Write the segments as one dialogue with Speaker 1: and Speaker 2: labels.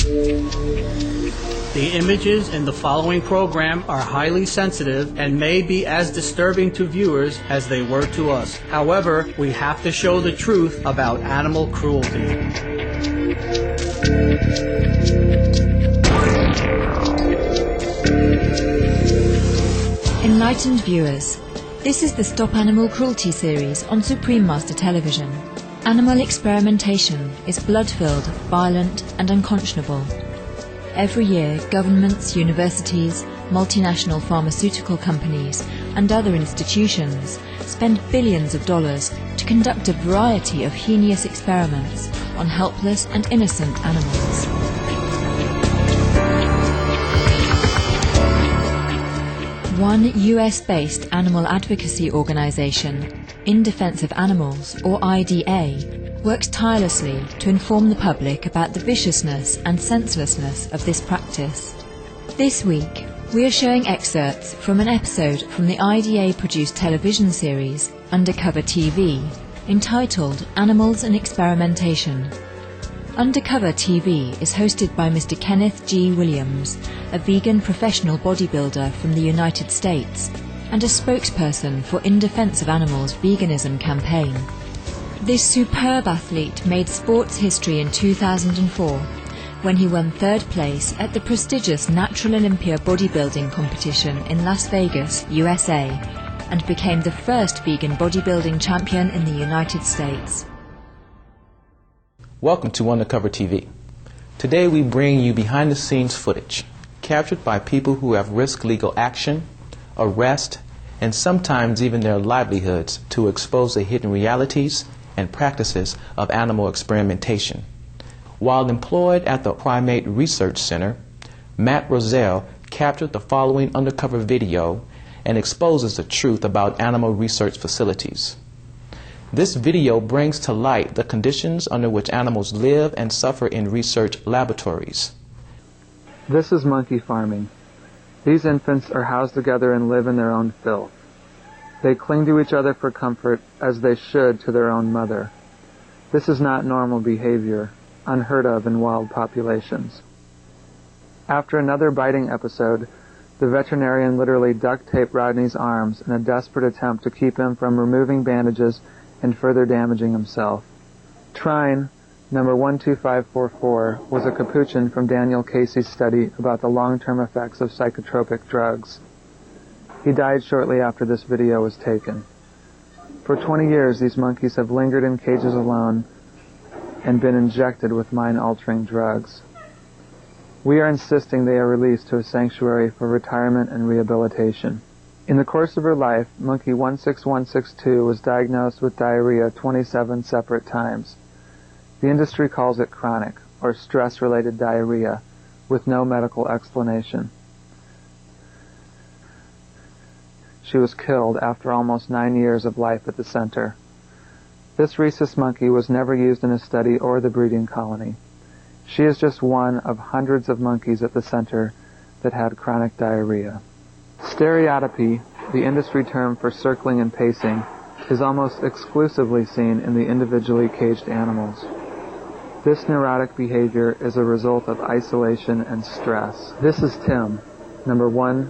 Speaker 1: The images in the following program are highly sensitive and may be as disturbing to viewers as they were to us. However, we have to show the truth about animal cruelty.
Speaker 2: Enlightened viewers, this is the Stop Animal Cruelty series on Supreme Master Television. Animal experimentation is blood-filled, violent and unconscionable. Every year, governments, universities, multinational pharmaceutical companies and other institutions spend billions of dollars to conduct a variety of heinous experiments on helpless and innocent animals. One US-based animal advocacy organization, In Defense of Animals, or IDA, works tirelessly to inform the public about the viciousness and senselessness of this practice. This week, we are showing excerpts from an episode from the IDA-produced television series, Undercover TV, entitled Animals and Experimentation. Undercover TV is hosted by Mr. Kenneth G. Williams, a vegan professional bodybuilder from the United States, and a spokesperson for In Defense of Animals' veganism campaign. This superb athlete made sports history in 2004 when he won third place at the prestigious Natural Olympia bodybuilding competition in Las Vegas, USA, and became the first vegan bodybuilding champion in the United States.
Speaker 3: Welcome to Undercover TV. Today we bring you behind-the-scenes footage captured by people who have risked legal action, arrest, and sometimes even their livelihoods to expose the hidden realities and practices of animal experimentation. While employed at the Primate Research Center, Matt Roselle captured the following undercover video and exposes the truth about animal research facilities. This video brings to light the conditions under which animals live and suffer in research laboratories.
Speaker 4: This is monkey farming. These infants are housed together and live in their own filth. They cling to each other for comfort, as they should to their own mother. This is not normal behavior, unheard of in wild populations. After another biting episode, the veterinarian literally duct-taped Rodney's arms in a desperate attempt to keep him from removing bandages and further damaging himself. Trine, number 12544, was a capuchin from Daniel Casey's study about the long-term effects of psychotropic drugs. He died shortly after this video was taken. For 20 years, these monkeys have lingered in cages alone and been injected with mind-altering drugs. We are insisting they are released to a sanctuary for retirement and rehabilitation. In the course of her life, monkey 16162 was diagnosed with diarrhea 27 separate times. The industry calls it chronic, or stress-related diarrhea, with no medical explanation. She was killed after almost 9 years of life at the center. This rhesus monkey was never used in a study or the breeding colony. She is just one of hundreds of monkeys at the center that had chronic diarrhea. Stereotypy, the industry term for circling and pacing, is almost exclusively seen in the individually caged animals. This neurotic behavior is a result of isolation and stress. This is Tim, number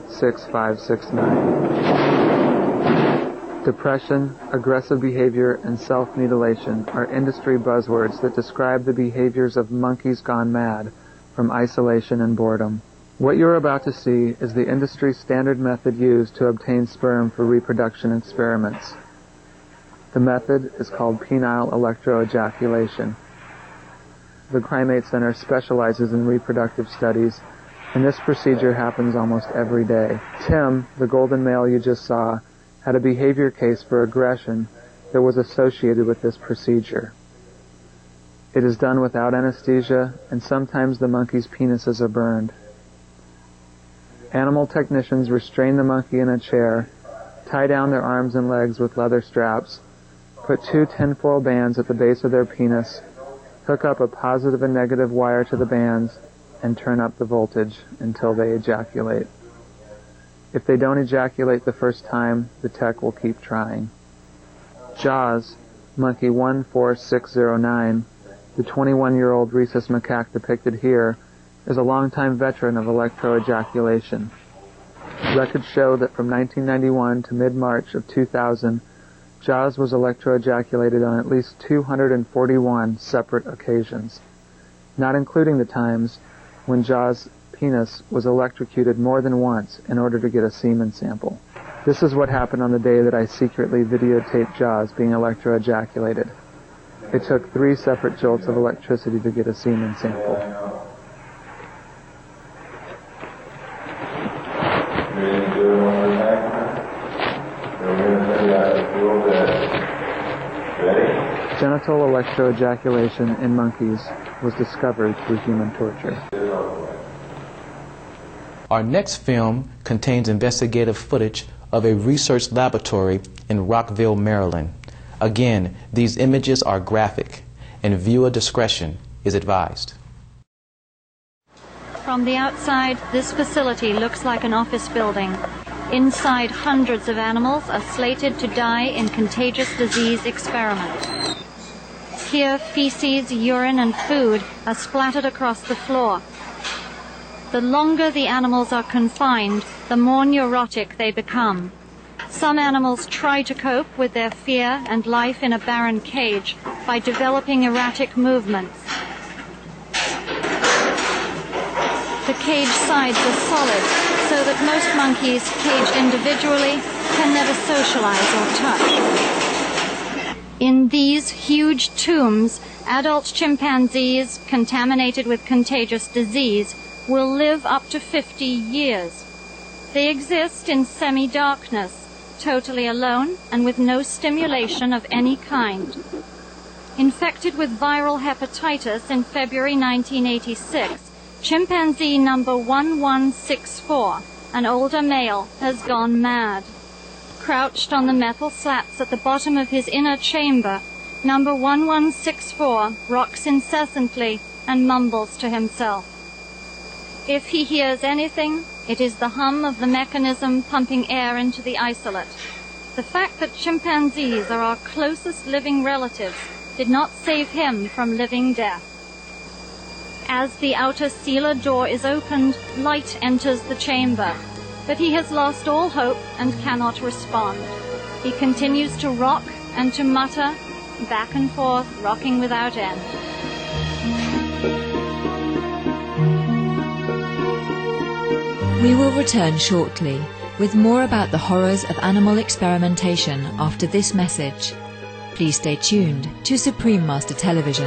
Speaker 4: 16569. Depression, aggressive behavior, and self-mutilation are industry buzzwords that describe the behaviors of monkeys gone mad from isolation and boredom. What you're about to see is the industry's standard method used to obtain sperm for reproduction experiments. The method is called penile electroejaculation. The Primate Center specializes in reproductive studies, and this procedure happens almost every day. Tim, the golden male you just saw, had a behavior case for aggression that was associated with this procedure. It is done without anesthesia, and sometimes the monkey's penises are burned. Animal technicians restrain the monkey in a chair, tie down their arms and legs with leather straps, put 2 tinfoil bands at the base of their penis, hook up a positive and negative wire to the bands, and turn up the voltage until they ejaculate. If they don't ejaculate the first time, the tech will keep trying. Jaws, monkey 14609, the 21-year-old rhesus macaque depicted here, is a longtime veteran of electroejaculation. Records show that from 1991 to mid-March of 2000, Jaws was electroejaculated on at least 241 separate occasions, not including the times when Jaws' penis was electrocuted more than once in order to get a semen sample. This is what happened on the day that I secretly videotaped Jaws being electroejaculated. It took 3 separate jolts of electricity to get a semen sample. Genital electroejaculation in monkeys was discovered through human torture.
Speaker 3: Our next film contains investigative footage of a research laboratory in Rockville, Maryland. Again, these images are graphic, and viewer discretion is advised.
Speaker 5: From the outside, this facility looks like an office building. Inside, hundreds of animals are slated to die in contagious disease experiments. Here, feces, urine, and food are splattered across the floor. The longer the animals are confined, the more neurotic they become. Some animals try to cope with their fear and life in a barren cage by developing erratic movements. The cage sides are solid, so that most monkeys caged individually can never socialize or touch. In these huge tombs, adult chimpanzees contaminated with contagious disease will live up to 50 years. They exist in semi-darkness, totally alone and with no stimulation of any kind. Infected with viral hepatitis in February 1986, chimpanzee number 1164, an older male, has gone mad. Crouched on the metal slats at the bottom of his inner chamber, number 1164 rocks incessantly and mumbles to himself. If he hears anything, it is the hum of the mechanism pumping air into the isolate. The fact that chimpanzees are our closest living relatives did not save him from living death. As the outer sealer door is opened, light enters the chamber, but he has lost all hope and cannot respond. He continues to rock and to mutter, back and forth, rocking without end.
Speaker 2: We will return shortly with more about the horrors of animal experimentation after this message. Please stay tuned to Supreme Master Television.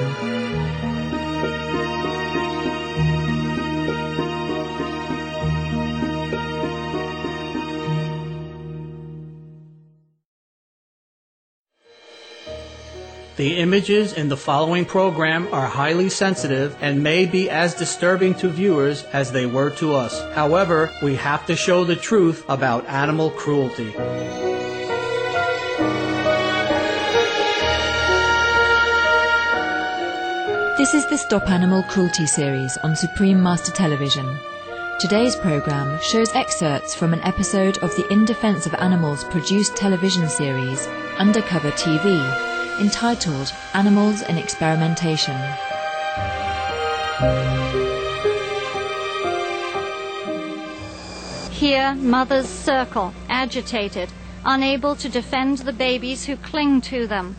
Speaker 1: The images in the following program are highly sensitive and may be as disturbing to viewers as they were to us. However, we have to show the truth about animal cruelty.
Speaker 2: This is the Stop Animal Cruelty series on Supreme Master Television. Today's program shows excerpts from an episode of the In Defense of Animals produced television series, Undercover TV, entitled Animals in Experimentation.
Speaker 5: Here, mothers circle, agitated, unable to defend the babies who cling to them.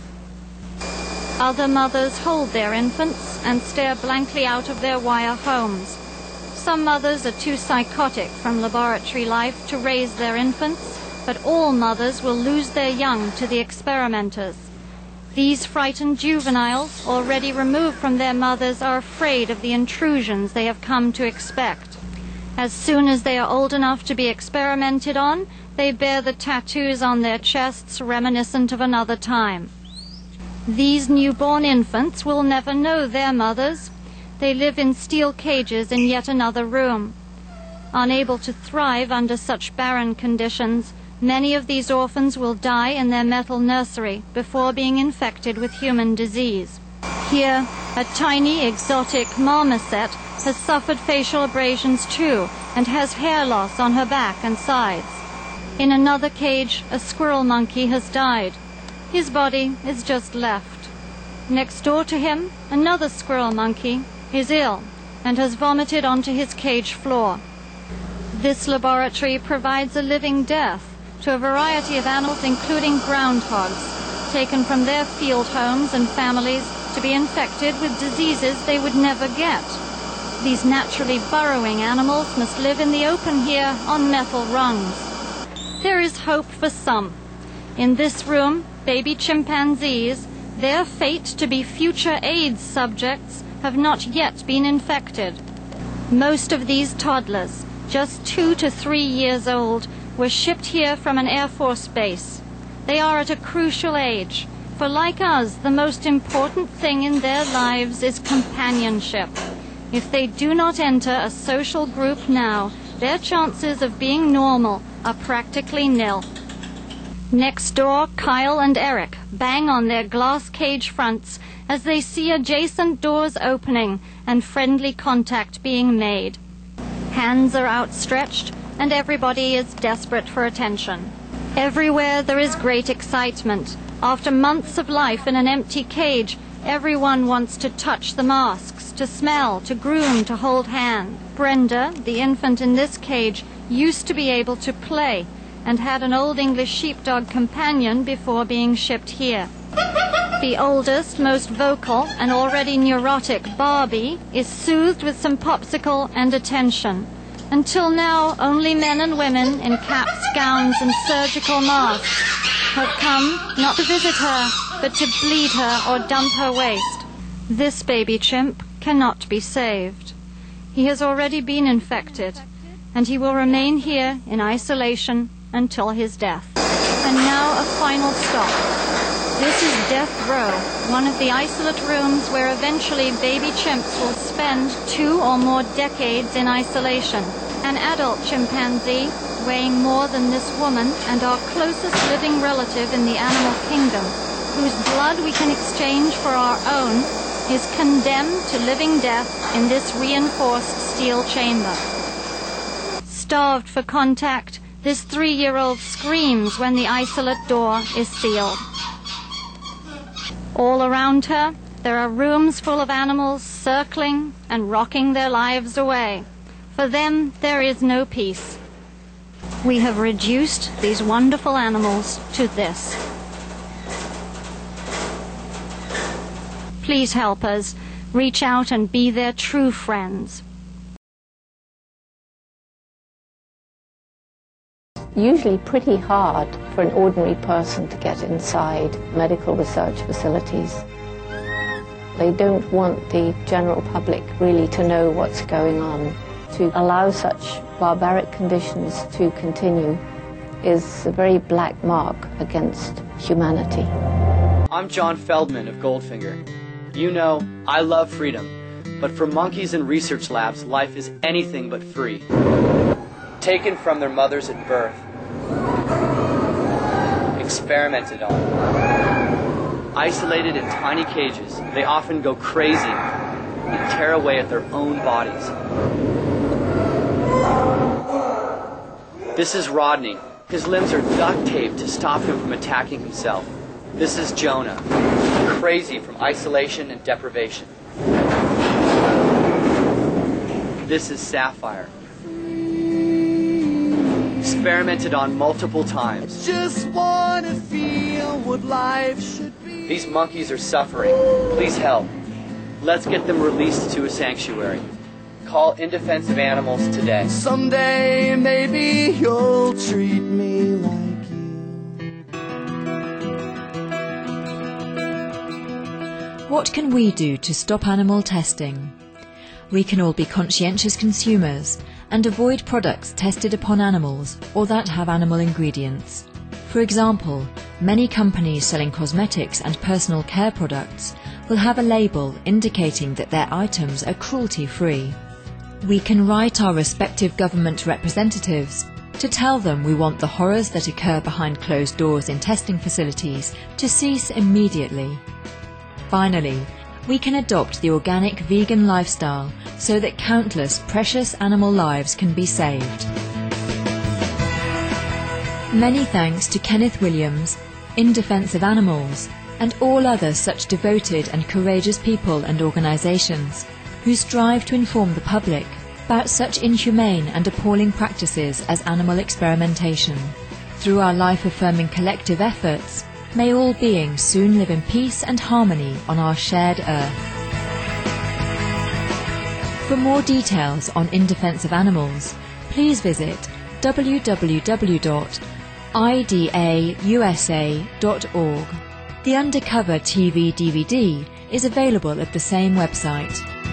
Speaker 5: Other mothers hold their infants and stare blankly out of their wire homes. Some mothers are too psychotic from laboratory life to raise their infants, but all mothers will lose their young to the experimenters. These frightened juveniles, already removed from their mothers, are afraid of the intrusions they have come to expect. As soon as they are old enough to be experimented on, they bear the tattoos on their chests reminiscent of another time. These newborn infants will never know their mothers. They live in steel cages in yet another room. Unable to thrive under such barren conditions, many of these orphans will die in their metal nursery before being infected with human disease. Here, a tiny exotic marmoset has suffered facial abrasions too and has hair loss on her back and sides. In another cage, a squirrel monkey has died. His body is just left. Next door to him, another squirrel monkey is ill and has vomited onto his cage floor. This laboratory provides a living death to a variety of animals, including groundhogs, taken from their field homes and families to be infected with diseases they would never get. These naturally burrowing animals must live in the open here on metal rungs. There is hope for some. In this room, baby chimpanzees, their fate to be future AIDS subjects, have not yet been infected. Most of these toddlers, just 2 to 3 years old, were shipped here from an Air Force base. They are at a crucial age, for like us, the most important thing in their lives is companionship. If they do not enter a social group now, their chances of being normal are practically nil. Next door, Kyle and Eric bang on their glass cage fronts as they see adjacent doors opening and friendly contact being made. Hands are outstretched, and everybody is desperate for attention. Everywhere there is great excitement. After months of life in an empty cage, everyone wants to touch the masks, to smell, to groom, to hold hand. Brenda, the infant in this cage, used to be able to play and had an Old English sheepdog companion before being shipped here. The oldest, most vocal, and already neurotic Barbie is soothed with some popsicle and attention. Until now, only men and women in caps, gowns, and surgical masks have come not to visit her, but to bleed her or dump her waste. This baby chimp cannot be saved. He has already been infected, and he will remain here in isolation until his death. And now a final stop. This is Death Row, one of the isolate rooms where eventually baby chimps will spend 2 or more decades in isolation. An adult chimpanzee, weighing more than this woman and our closest living relative in the animal kingdom, whose blood we can exchange for our own, is condemned to living death in this reinforced steel chamber. Starved for contact, this 3-year-old screams when the isolate door is sealed. All around her, there are rooms full of animals circling and rocking their lives away. For them, there is no peace. We have reduced these wonderful animals to this. Please help us. Reach out and be their true friends.
Speaker 6: Usually pretty hard for an ordinary person to get inside medical research facilities. They don't want the general public really to know what's going on. To allow such barbaric conditions to continue is a very black mark against humanity.
Speaker 7: I'm John Feldman of Goldfinger. You know, I love freedom, but for monkeys in research labs, life is anything but free. Taken from their mothers at birth, experimented on, isolated in tiny cages, they often go crazy and tear away at their own bodies. This is Rodney. His limbs are duct taped to stop him from attacking himself. This is Jonah, crazy from isolation and deprivation. This is Sapphire, experimented on multiple times.
Speaker 8: Just wanna feel what life should be.
Speaker 7: These monkeys are suffering. Please help. Let's get them released to a sanctuary. Call In Defense of Animals today.
Speaker 8: Someday maybe you'll treat me like you.
Speaker 2: What can we do to stop animal testing? We can all be conscientious consumers and avoid products tested upon animals or that have animal ingredients. For example, many companies selling cosmetics and personal care products will have a label indicating that their items are cruelty-free. We can write our respective government representatives to tell them we want the horrors that occur behind closed doors in testing facilities to cease immediately. Finally, we can adopt the organic vegan lifestyle so that countless precious animal lives can be saved. Many thanks to Kenneth Williams, In Defense of Animals, and all other such devoted and courageous people and organisations who strive to inform the public about such inhumane and appalling practices as animal experimentation. Through our life-affirming collective efforts, may all beings soon live in peace and harmony on our shared earth. For more details on In Defense of Animals, please visit www.idausa.org. The Undercover TV DVD is available at the same website.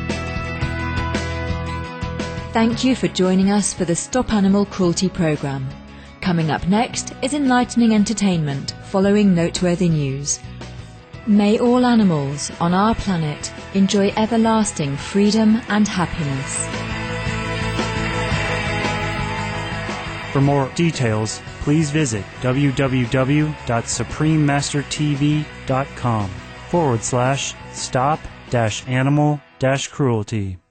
Speaker 2: Thank you for joining us for the Stop Animal Cruelty program. Coming up next is enlightening entertainment following noteworthy news. May all animals on our planet enjoy everlasting freedom and happiness.
Speaker 9: For more details, please visit www.suprememastertv.com/stop-animal-cruelty.